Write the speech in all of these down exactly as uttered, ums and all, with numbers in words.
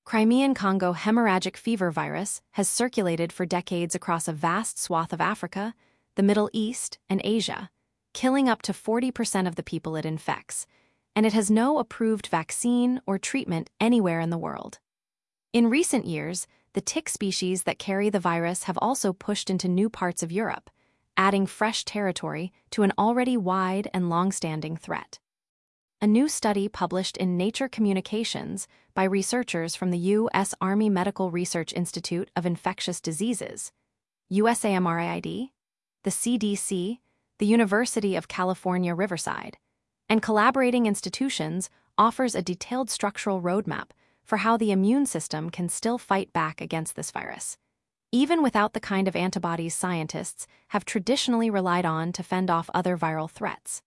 Crimean Congo hemorrhagic fever virus has circulated for decades across a vast swath of Africa, the Middle East, and Asia, killing up to forty percent of the people it infects, and it has no approved vaccine or treatment anywhere in the world. In recent years, the tick species that carry the virus have also pushed into new parts of Europe, adding fresh territory to an already wide and long-standing threat. A new study published in Nature Communications by researchers from the U S Army Medical Research Institute of Infectious Diseases, USAMRIID, the C D C, the University of California, Riverside, and collaborating institutions offers a detailed structural roadmap for how the immune system can still fight back against this virus, even without the kind of antibodies scientists have traditionally relied on to fend off other viral threats.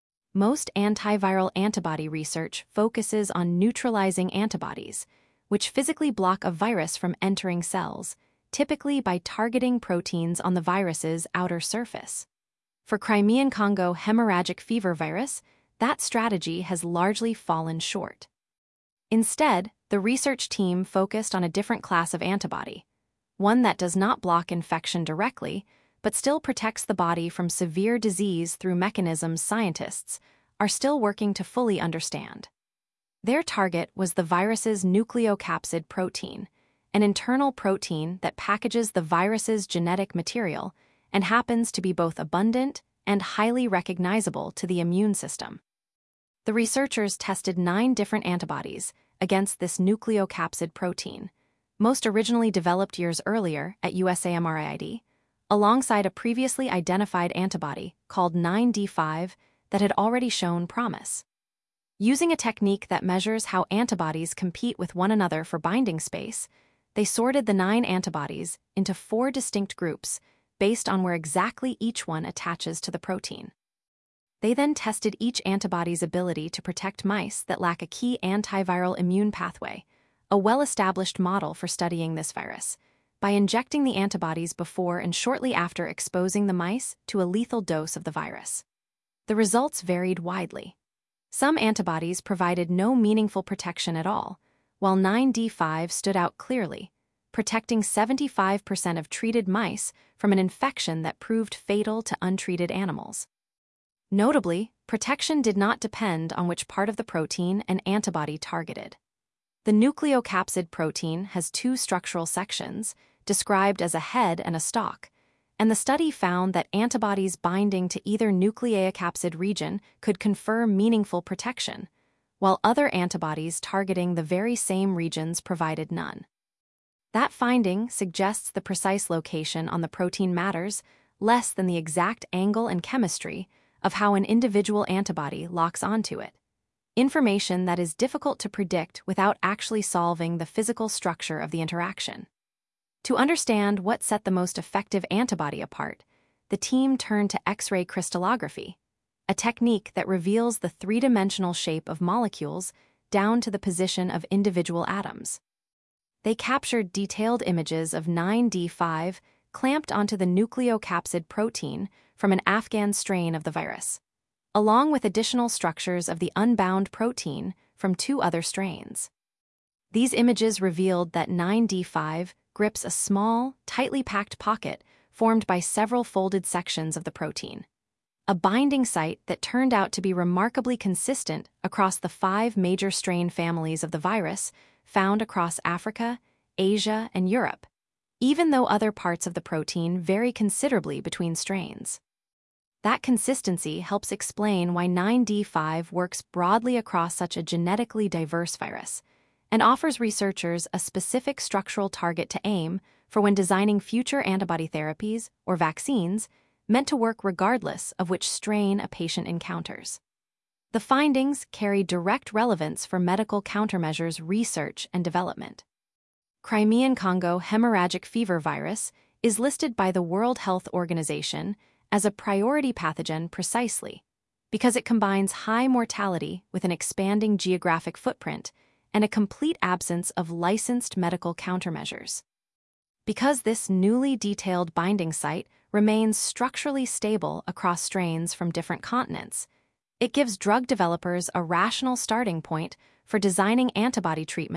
Most antiviral antibody research focuses on neutralizing antibodies, which physically block a virus from entering cells, typically by targeting proteins on the virus's outer surface. For Crimean Congo hemorrhagic fever virus, that strategy has largely fallen short. Instead, the research team focused on a different class of antibody, one that does not block infection directly, but still protects the body from severe disease through mechanisms scientists are still working to fully understand. Their target was the virus's nucleocapsid protein, an internal protein that packages the virus's genetic material and happens to be both abundant and highly recognizable to the immune system. The researchers tested nine different antibodies against this nucleocapsid protein, most originally developed years earlier at USAMRIID, alongside a previously identified antibody called nine D five that had already shown promise. Using a technique that measures how antibodies compete with one another for binding space, they sorted the nine antibodies into four distinct groups based on where exactly each one attaches to the protein. They then tested each antibody's ability to protect mice that lack a key antiviral immune pathway, a well-established model for studying this virus, by injecting the antibodies before and shortly after exposing the mice to a lethal dose of the virus. The results varied widely. Some antibodies provided no meaningful protection at all, while nine D five stood out clearly, protecting seventy-five percent of treated mice from an infection that proved fatal to untreated animals. Notably, protection did not depend on which part of the protein an antibody targeted. The nucleocapsid protein has two structural sections, described as a head and a stalk, and the study found that antibodies binding to either nucleocapsid region could confer meaningful protection, while other antibodies targeting the very same regions provided none. That finding suggests the precise location on the protein matters less than the exact angle and chemistry of how an individual antibody locks onto it, information that is difficult to predict without actually solving the physical structure of the interaction. To understand what set the most effective antibody apart, the team turned to X-ray crystallography, a technique that reveals the three-dimensional shape of molecules down to the position of individual atoms. They captured detailed images of nine D five clamped onto the nucleocapsid protein from an Afghan strain of the virus, along with additional structures of the unbound protein from two other strains. These images revealed that nine D five grips a small, tightly packed pocket formed by several folded sections of the protein, a binding site that turned out to be remarkably consistent across the five major strain families of the virus found across Africa, Asia, and Europe, even though other parts of the protein vary considerably between strains. That consistency helps explain why nine D five works broadly across such a genetically diverse virus, and offers researchers a specific structural target to aim for when designing future antibody therapies or vaccines meant to work regardless of which strain a patient encounters. The findings carry direct relevance for medical countermeasures research and development. Crimean Congo hemorrhagic fever virus is listed by the World Health Organization as a priority pathogen precisely because it combines high mortality with an expanding geographic footprint and a complete absence of licensed medical countermeasures. Because this newly detailed binding site remains structurally stable across strains from different continents, it gives drug developers a rational starting point for designing antibody treatments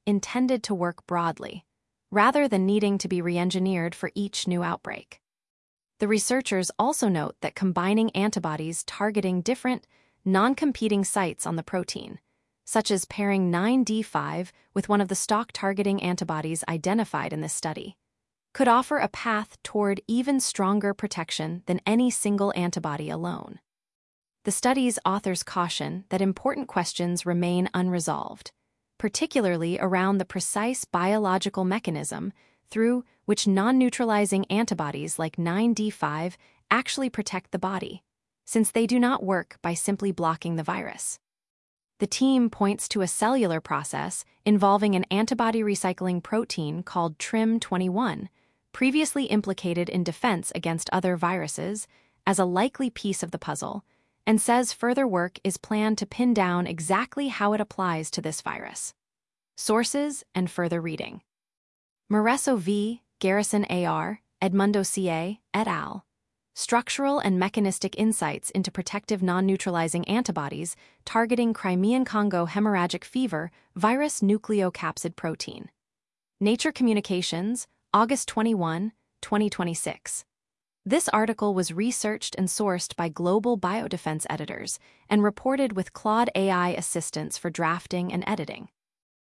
intended to work broadly, rather than needing to be re-engineered for each new outbreak. The researchers also note that combining antibodies targeting different, non-competing sites on the protein, such as pairing nine D five with one of the stalk-targeting antibodies identified in this study, could offer a path toward even stronger protection than any single antibody alone. The study's authors caution that important questions remain unresolved, particularly around the precise biological mechanism through which non-neutralizing antibodies like nine D five actually protect the body, since they do not work by simply blocking the virus. The team points to a cellular process involving an antibody recycling protein called T R I M twenty-one, previously implicated in defense against other viruses, as a likely piece of the puzzle, and says further work is planned to pin down exactly how it applies to this virus. Sources and further reading. Moresso V., Garrison A R, Edmundo C A, et al. Structural and Mechanistic Insights into Protective Non-Neutralizing Antibodies Targeting Crimean Congo Hemorrhagic Fever Virus Nucleocapsid Protein. Nature Communications, August twenty-first, twenty twenty-six. This article was researched and sourced by Global Biodefense editors and reported with Claude A I assistance for drafting and editing.